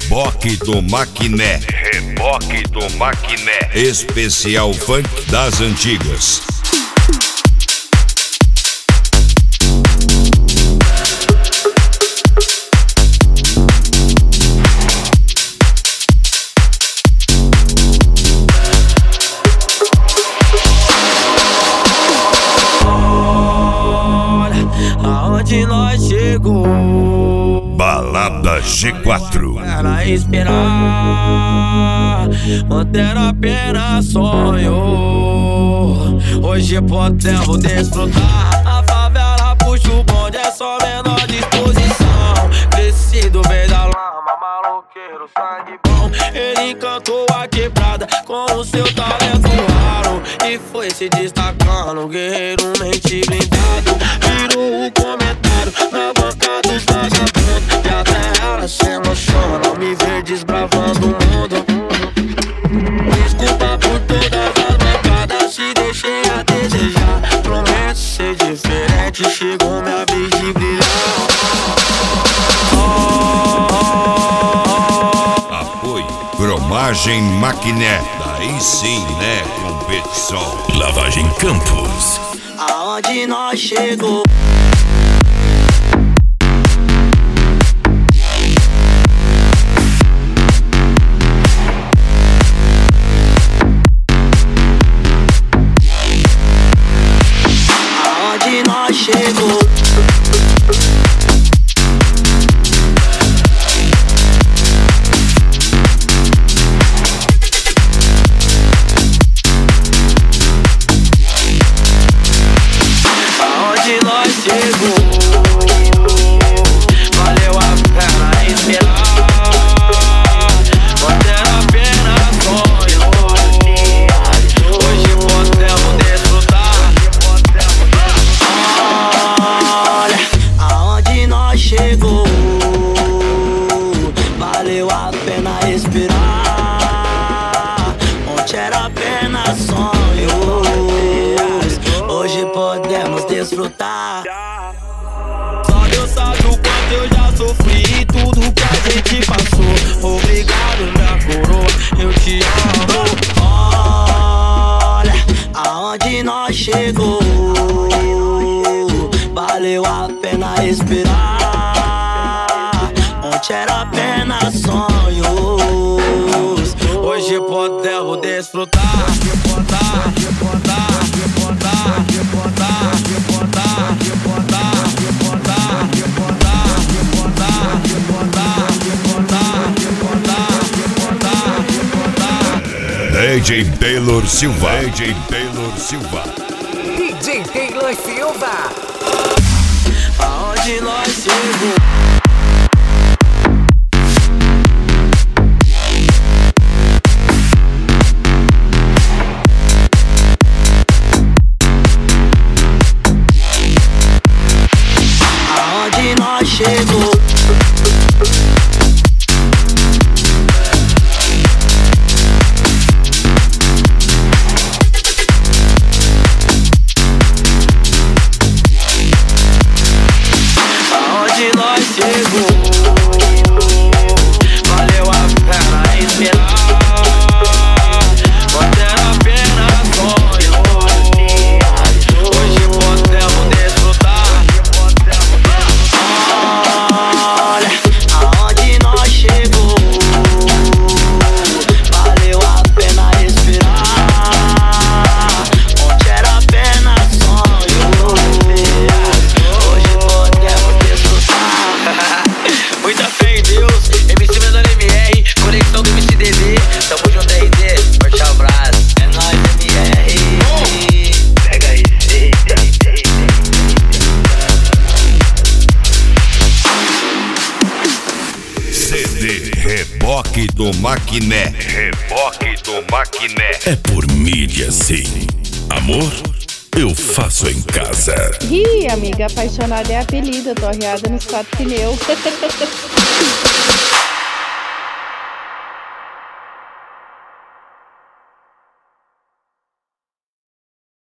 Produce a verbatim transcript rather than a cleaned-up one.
Reboque do Maquiné. Reboque do Maquiné. Especial funk das antigas. Aonde nós chegou, Balada G quatro. era esperar, manter apenas sonho. Hoje podemos desfrutar. A favela puxa o bonde, é só menor disposição. Crescido veio da lama, maloqueiro, sangue bom. Ele encantou a quebrada com o seu talento raro e foi se destacando, guerreiro, mente blindado. Virou o comentário na banca dos vagabundos, e até ela se emociona me ver desbravando o mundo. Desculpa por todas as bancadas, te deixei a desejar. Prometo ser diferente, chegou minha vez de brilhar. Apoio Cromagem Maquiné. Daí sim, né, competição. Lavagem Campos. Aonde nós chegou, aonde nós chegou. Aonde nós chegou, valeu a pena esperar, manter apenas sonhos. Hoje podemos desfrutar. Olha aonde nós chegou, valeu a pena esperar, onde era apenas sonhos. Hoje podemos desfrutar. Só Deus sabe o quanto eu já sofri e tudo que a gente passou. Obrigado, minha coroa, eu te amo. Olha aonde nós chegou, valeu a pena esperar, onde era apenas sonhos. Hoje podemos desfrutar. Desfrutar, desfrutar, desfrutar, desfrutar, desfrutar, desfrutar, desfrutar, desfrutar, desfrutar, desfrutar, desfrutar, desfrutar, desfrutar. D J Taylor Silva. D J Taylor Silva. D J Taylor Silva. Aonde nós chegou, aonde nós chegou. Aonde nós chegou, valeu a pena esperar, manter apenas sonhos. Hoje podemos desfrutar. Olha aonde nós chegou, valeu a pena esperar, onde era apenas sonhos. Hoje podemos desfrutar. Muita fé em Deus, M C Menor M R, conexão do M C D D. Tamo junto R D, forte abraço. É nóis M R. Pega aí, ei, ei, ei, C D Reboque do Maquiné. Reboque do Maquiné. É por mídia, sim. Amor, eu faço em casa. Ih, amiga, apaixonada é apelido, eu tô arriada nos quatro pneus.